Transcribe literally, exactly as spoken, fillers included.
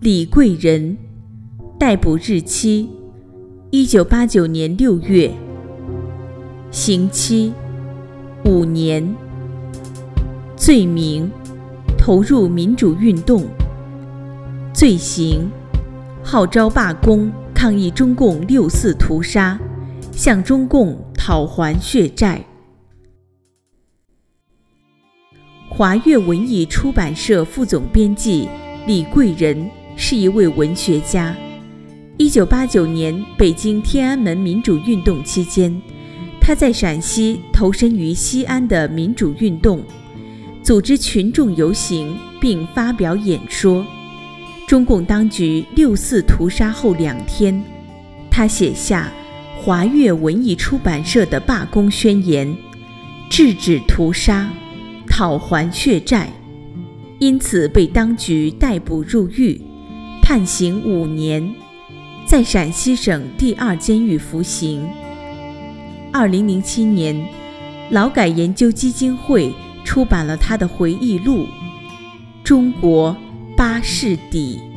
李贵人，逮捕日期一九八九年六月，刑期五年，罪名投入民主运动，罪行号召罢工抗议中共六四屠杀，向中共讨还血债。华阅文艺出版社副总编辑李贵人是一位文学家。一九八九年北京天安门民主运动期间，他在陕西投身于西安的民主运动，组织群众游行并发表演说。中共当局六四屠杀后两天，他写下华阅文艺出版社的罢工宣言，制止屠杀，讨还血债，因此被当局逮捕入狱，判刑五年，在陕西省第二监狱服刑。二零零七年，劳改研究基金会出版了他的回忆录《中国八事底》。